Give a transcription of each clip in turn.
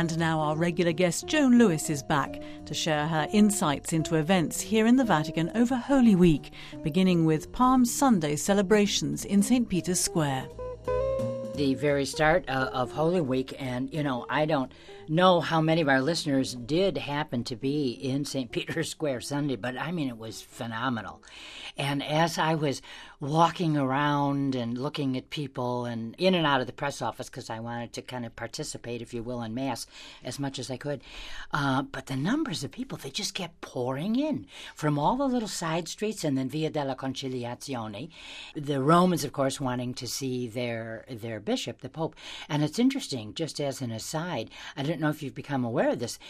And now our regular guest Joan Lewis is back to share her insights into events here in the Vatican over Holy Week, beginning with Palm Sunday celebrations in St. Peter's Square. The very start of Holy Week, and, I don't know how many of our listeners did happen to be in St. Peter's Square Sunday, but it was phenomenal. And as I was walking around and looking at people and in and out of the press office, because I wanted to kind of participate, if you will, in Mass as much as I could, but the numbers of people, they just kept pouring in from all the little side streets and then Via della Conciliazione. The Romans, of course, wanting to see their bishop, the Pope. And it's interesting, just as an aside, I don't know if you've become aware of this,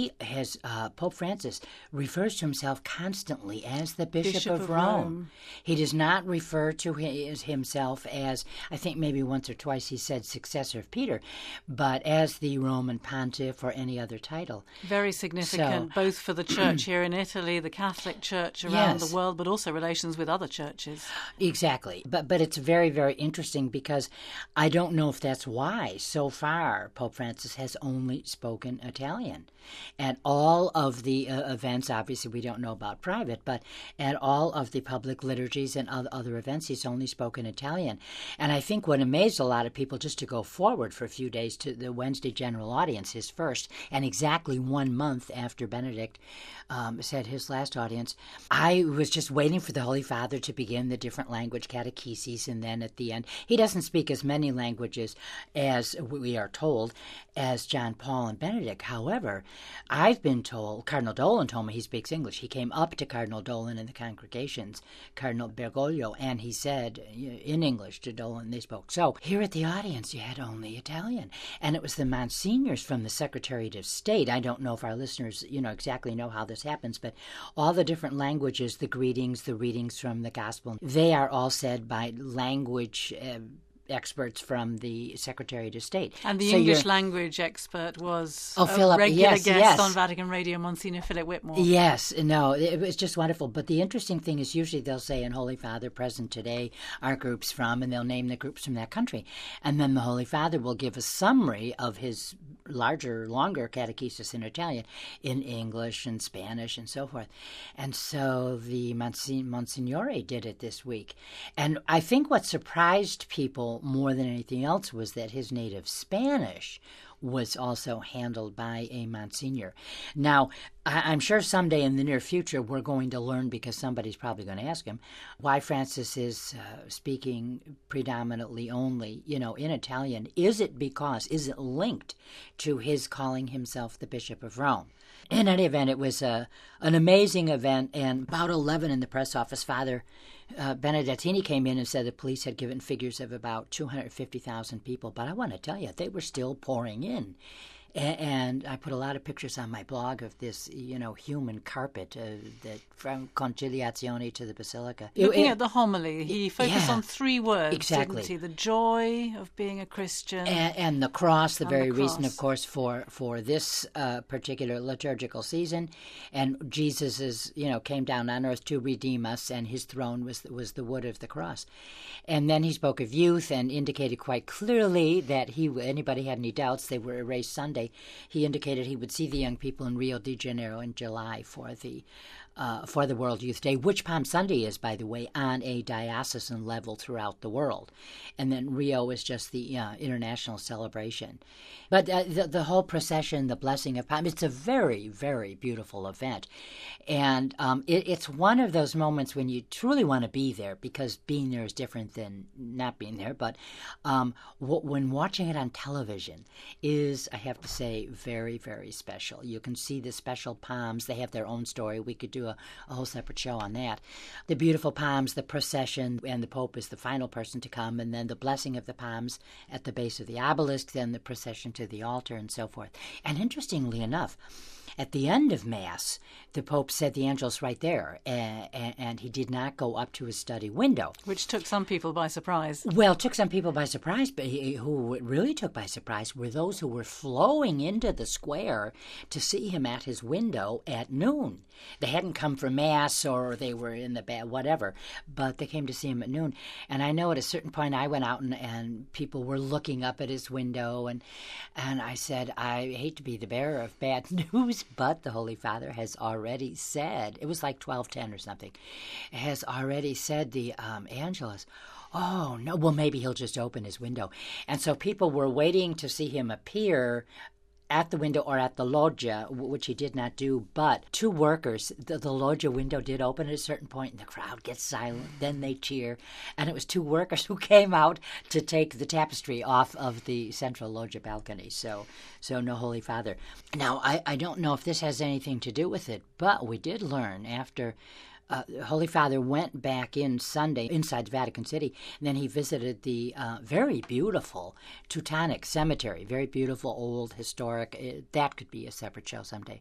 Pope Francis refers to himself constantly as the Bishop of Rome. He does not refer to himself as, I think maybe once or twice he said successor of Peter, but as the Roman pontiff or any other title. Very significant, both for the church here in Italy, the Catholic Church around the world, but also relations with other churches. Exactly. But it's very, very interesting because I don't know if that's why so far Pope Francis has only spoken Italian. At all of the events, obviously we don't know about private, but at all of the public liturgies and other events, he's only spoken Italian. And I think what amazed a lot of people, just to go forward for a few days to the Wednesday general audience, his first, and exactly 1 month after Benedict said his last audience, I was just waiting for the Holy Father to begin the different language catecheses, and then at the end, he doesn't speak as many languages as we are told as John Paul and Benedict. However, I've been told, Cardinal Dolan told me he speaks English. He came up to Cardinal Dolan in the congregations, Cardinal Bergoglio, and he said in English to Dolan, they spoke. So here at the audience, you had only Italian. And it was the Monsignors from the Secretariat of State. I don't know if our listeners, exactly know how this happens, but all the different languages, the greetings, the readings from the Gospel, they are all said by language experts from the Secretariat of State. And the English language expert was Philip, regular guest on Vatican Radio, Monsignor Philip Whitmore. Yes, no, it was just wonderful. But the interesting thing is usually they'll say, in Holy Father, present today are groups from, and they'll name the groups from that country. And then the Holy Father will give a summary of his longer catechesis in Italian, in English and Spanish and so forth. And so the Monsignore did it this week. And I think what surprised people more than anything else was that his native Spanish was also handled by a Monsignor. Now, I'm sure someday in the near future we're going to learn, because somebody's probably going to ask him, why Francis is speaking predominantly only, in Italian. Is it linked to his calling himself the Bishop of Rome? In any event, it was an amazing event, and about 11 in the press office, Father Benedettini came in and said the police had given figures of about 250,000 people, but I want to tell you, they were still pouring in. And I put a lot of pictures on my blog of this, human carpet that from Conciliazione to the Basilica. Looking at the homily, he focused on 3 words, exactly. Didn't he? The joy of being a Christian. And the cross, the very reason, of course, for this particular liturgical season. And Jesus came down on earth to redeem us, and his throne was the wood of the cross. And then he spoke of youth and indicated quite clearly that anybody had any doubts, they were erased Sunday. He indicated he would see the young people in Rio de Janeiro in July for the World Youth Day, which Palm Sunday is, by the way, on a diocesan level throughout the world. And then Rio is just the international celebration. But the whole procession, the blessing of Palm, it's a very, very beautiful event. And it's one of those moments when you truly want to be there, because being there is different than not being there. But when watching it on television is, I have to say, very, very special. You can see the special palms. They have their own story. We could do a whole separate show on that. The beautiful palms, the procession, and the Pope is the final person to come, and then the blessing of the palms at the base of the obelisk, then the procession to the altar, and so forth. And interestingly enough, At the end of Mass, the Pope said the Angelus right there, and he did not go up to his study window. Which took some people by surprise. Well, it took some people by surprise, but who it really took by surprise were those who were flowing into the square to see him at his window at noon. They hadn't come for Mass or they were in the bed, whatever, but they came to see him at noon. And I know at a certain point I went out and people were looking up at his window, and I said, I hate to be the bearer of bad news, but the Holy Father has already said, it was like 12:10 or something, has already said the Angelus. Oh, no, well, maybe he'll just open his window. And so people were waiting to see him appear at the window or at the loggia, which he did not do, but two workers, the loggia window did open at a certain point, and the crowd gets silent, then they cheer, and it was two workers who came out to take the tapestry off of the central loggia balcony, so no Holy Father. Now, I don't know if this has anything to do with it, but we did learn after Holy Father went back in Sunday inside Vatican City, and then he visited the very beautiful Teutonic Cemetery, very beautiful, old, historic. That could be a separate show someday.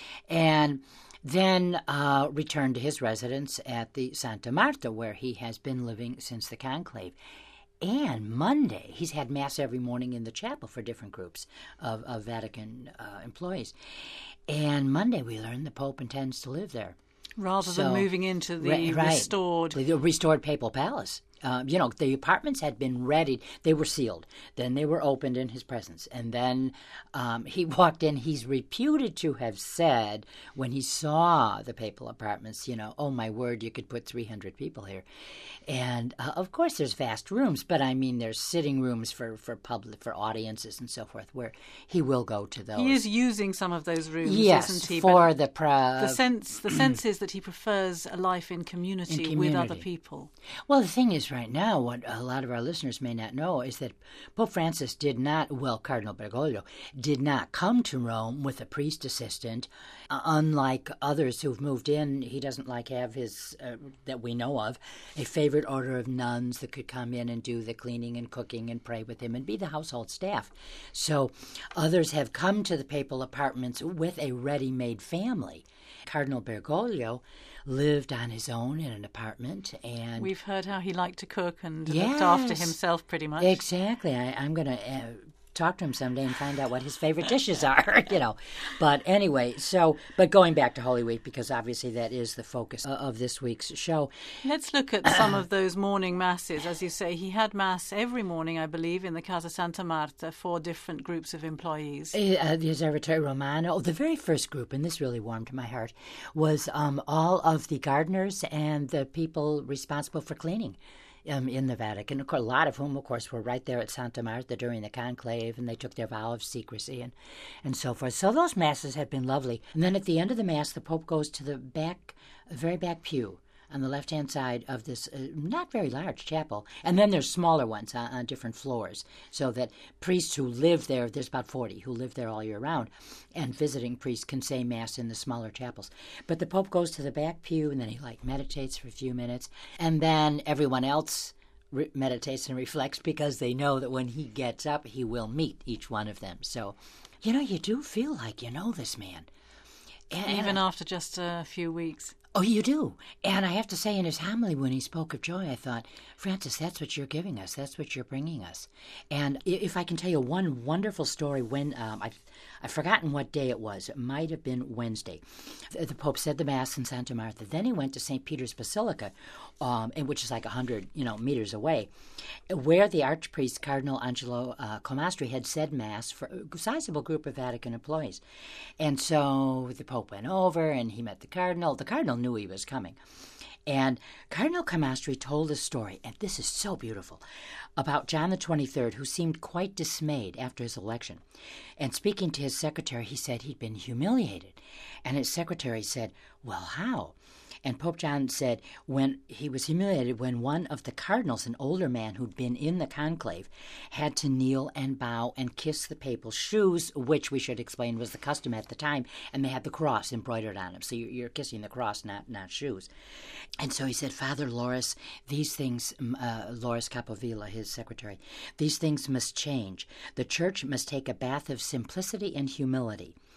And then returned to his residence at the Santa Marta, where he has been living since the conclave. And Monday, he's had Mass every morning in the chapel for different groups of Vatican employees. And Monday, we learned the Pope intends to live there. Rather than moving into the restored papal palace. The apartments had been readied. They were sealed. Then they were opened in his presence. And then he walked in. He's reputed to have said, when he saw the papal apartments, oh, my word, you could put 300 people here. And, of course, there's vast rooms, but, I mean, there's sitting rooms for public, for audiences and so forth, where he will go to those. He is using some of those rooms, yes, isn't he? For the sense is that he prefers a life in community with other people. Well, the thing is, right now, what a lot of our listeners may not know is that Pope Francis Cardinal Bergoglio did not come to Rome with a priest assistant. Unlike others who've moved in, he doesn't have his, that we know of, a favorite order of nuns that could come in and do the cleaning and cooking and pray with him and be the household staff. So others have come to the papal apartments with a ready-made family. Cardinal Bergoglio lived on his own in an apartment, and we've heard how he liked to cook and looked after himself pretty much. Exactly. I'm going to talk to him someday and find out what his favorite dishes are, But anyway, but going back to Holy Week, because obviously that is the focus of this week's show. Let's look at some of those morning masses. As you say, he had Mass every morning, I believe, in the Casa Santa Marta for different groups of employees. The Osservatore Romano, the very first group, and this really warmed my heart, was all of the gardeners and the people responsible for cleaning in the Vatican, of course, a lot of whom, of course, were right there at Santa Marta during the conclave, and they took their vow of secrecy and so forth. So those Masses had been lovely. And then at the end of the Mass, the Pope goes to the very back pew on the left-hand side of this not very large chapel. And then there's smaller ones on different floors, so that priests who live there, there's about 40 who live there all year round, and visiting priests can say Mass in the smaller chapels. But the Pope goes to the back pew, and then he meditates for a few minutes, and then everyone else meditates and reflects, because they know that when he gets up, he will meet each one of them. So, you do feel like you know this man. Even after just a few weeks. Oh, you do. And I have to say, in his homily, when he spoke of joy, I thought, Francis, that's what you're giving us. That's what you're bringing us. And if I can tell you one wonderful story, when I've forgotten what day it was. It might have been Wednesday. The Pope said the Mass in Santa Marta. Then he went to St. Peter's Basilica, which is like 100 meters away, where the Archpriest Cardinal Angelo Comastri had said Mass for a sizable group of Vatican employees. And so the Pope went over and he met the Cardinal. The Cardinal knew he was coming. And Cardinal Comastri told a story, and this is so beautiful, about John the 23rd, who seemed quite dismayed after his election. And speaking to his secretary, he said he'd been humiliated. And his secretary said, well, how? And Pope John said when he was humiliated when one of the cardinals, an older man who'd been in the conclave, had to kneel and bow and kiss the papal shoes, which we should explain was the custom at the time, and they had the cross embroidered on them. So you're kissing the cross, not shoes. And so he said, Father Loris, these things, Loris Capovilla, his secretary, these things must change. The Church must take a bath of simplicity and humility.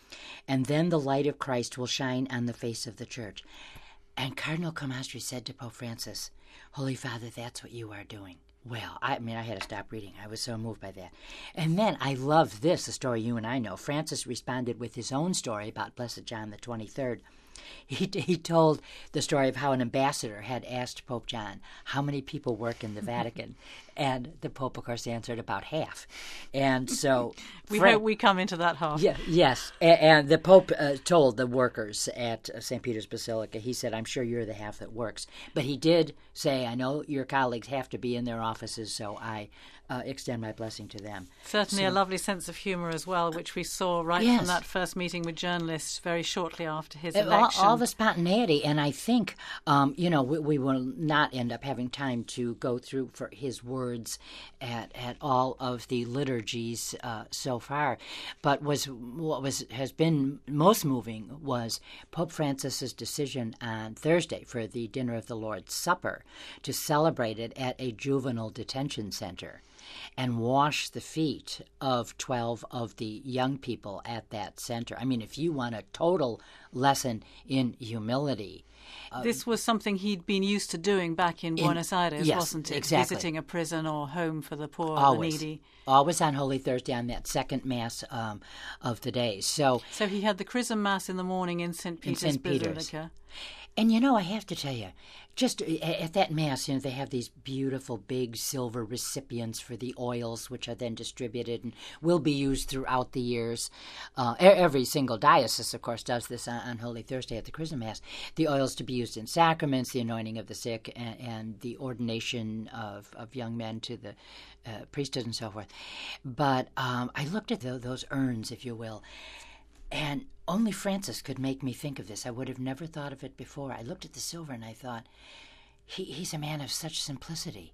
and then the light of Christ will shine on the face of the church. And Cardinal Comastri said to Pope Francis, Holy Father, that's what you are doing. Well, I had to stop reading. I was so moved by that. And then I love this, a story you and I know. Francis responded with his own story about Blessed John the 23rd. He told the story of how an ambassador had asked Pope John, how many people work in the Vatican? And the Pope, of course, answered about half. And so... we hope we come into that half. Yeah, yes. And the Pope told the workers at St. Peter's Basilica, he said, I'm sure you're the half that works. But he did say, I know your colleagues have to be in their offices, so I extend my blessing to them. Certainly a lovely sense of humour as well, which we saw right from that first meeting with journalists very shortly after his election. All the spontaneity, and I think, we will not end up having time to go through for his words at all of the liturgies so far. But has been most moving was Pope Francis's decision on Thursday for the dinner of the Lord's Supper to celebrate it at a juvenile detention center and wash the feet of 12 of the young people at that center. I mean, if you want a total lesson in humility. This was something he'd been used to doing back in Buenos Aires, wasn't it? Exactly. Visiting a prison or home for the poor, the needy. Always on Holy Thursday on that second Mass of the day. So he had the Chrism Mass in the morning in St. Peter's Basilica. And, I have to tell you, just at that Mass, they have these beautiful big silver recipients for the oils, which are then distributed and will be used throughout the years. Every single diocese, of course, does this on Holy Thursday at the Chrism Mass. The oils to be used in sacraments, the anointing of the sick, and the ordination of young men to the priesthood and so forth. But I looked at those urns, if you will, and only Francis could make me think of this. I would have never thought of it before. I looked at the silver and I thought, he's a man of such simplicity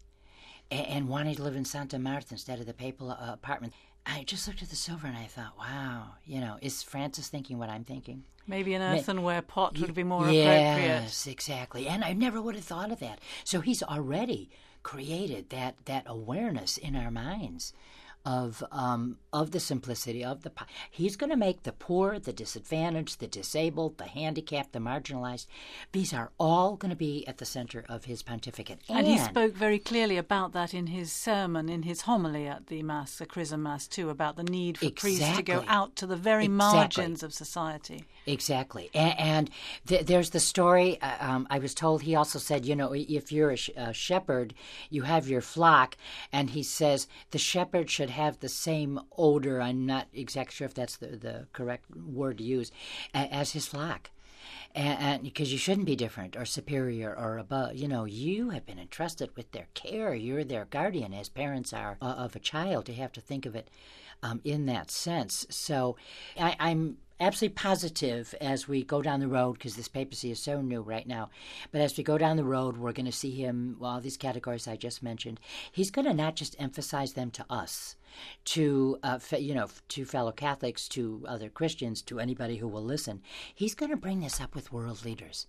and wanting to live in Santa Marta instead of the papal apartment. I just looked at the silver and I thought, wow, is Francis thinking what I'm thinking? Maybe an earthenware pot would be more appropriate. Yes, exactly. And I never would have thought of that. So he's already created that awareness in our minds of the simplicity of the. He's going to make the poor, the disadvantaged, the disabled, the handicapped, the marginalized. These are all going to be at the center of his pontificate. And he spoke very clearly about that in his sermon, in his homily at the Mass, the Chrism Mass too, about the need for priests to go out to the very margins of society. Exactly. And there's the story, I was told, he also said, if you're a shepherd, you have your flock, and he says the shepherd should have the same odor, I'm not exactly sure if that's the correct word to use, as his flock. And because you shouldn't be different or superior or above. You have been entrusted with their care. You're their guardian, as parents are of a child, to have to think of it in that sense. So I'm absolutely positive as we go down the road, because this papacy is so new right now, but as we go down the road, we're going to see him, all these categories I just mentioned, he's going to not just emphasize them to us, to fellow Catholics, to other Christians, to anybody who will listen. He's going to bring this up with world leaders.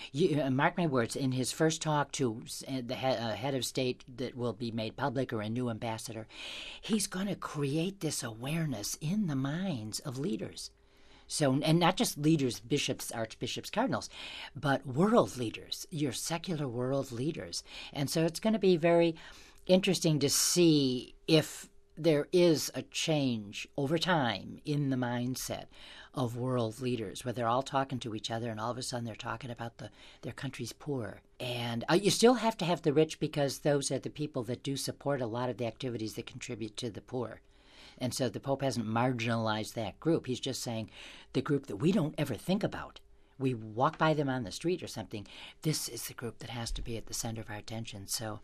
Mark my words, in his first talk to the head of state that will be made public or a new ambassador, he's going to create this awareness in the minds of leaders. So, and not just leaders, bishops, archbishops, cardinals, but world leaders, your secular world leaders. And so it's going to be very interesting to see if there is a change over time in the mindset of world leaders, where they're all talking to each other and all of a sudden they're talking about their country's poor. And you still have to have the rich, because those are the people that do support a lot of the activities that contribute to the poor. And so the Pope hasn't marginalized that group. He's just saying the group that we don't ever think about. We walk by them on the street or something. This is the group that has to be at the center of our attention. So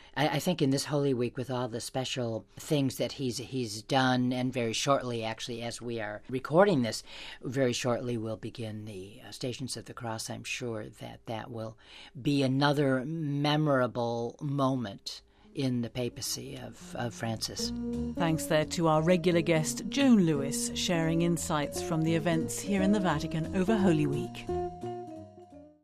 I think in this Holy Week, with all the special things that he's done, and very shortly, actually, as we are recording this, very shortly we'll begin the Stations of the Cross. I'm sure that will be another memorable moment in the papacy of Francis. Thanks there to our regular guest, Joan Lewis, sharing insights from the events here in the Vatican over Holy Week.